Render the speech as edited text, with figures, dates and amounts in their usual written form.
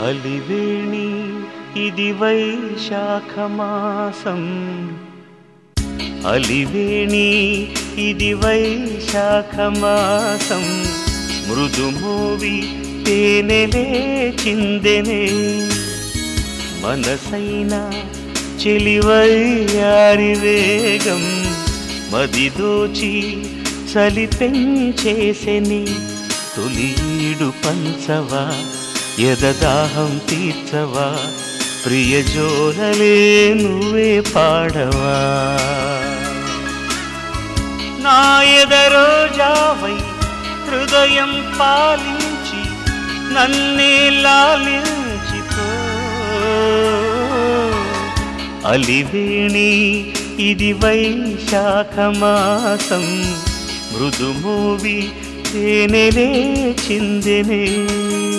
అలివేణి ఇది వైశాఖమాసం అలివేణి ఇది వైశాఖమాసం మృదుమోవి తేనెలే చిందెనే మనసైన చెలివయ్యారి వేగం మదిదోచి చలి పెంచేసెని తొలీడు పంచవా ఎదదాహం తీర్చవా ప్రియజోలలే నువ్వే పాడవా నా ఎదరోజావై హృదయం పాలించి నన్నే లాలించిపో అలివేణి ఇది వైశాఖమాసం మృదుమోవి తేనెలే చిందెనే